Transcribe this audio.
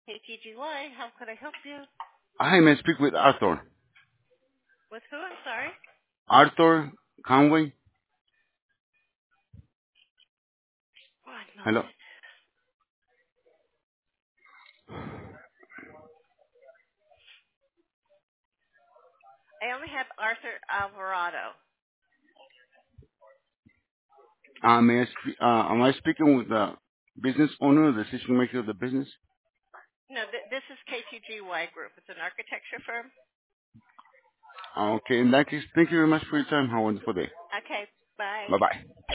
KTGY, how could I help you? Hi, may I speak with Arthur? With who? I'm sorry. Arthur Conway? One Hello. moment. I only have Arthur Alvarado. Am I speaking with the business owner, the decision maker of the business? No, this is KTGY Group. It's an architecture firm. Okay, in that case, thank you very much for your time. Have a wonderful day. Okay, bye. Bye-bye.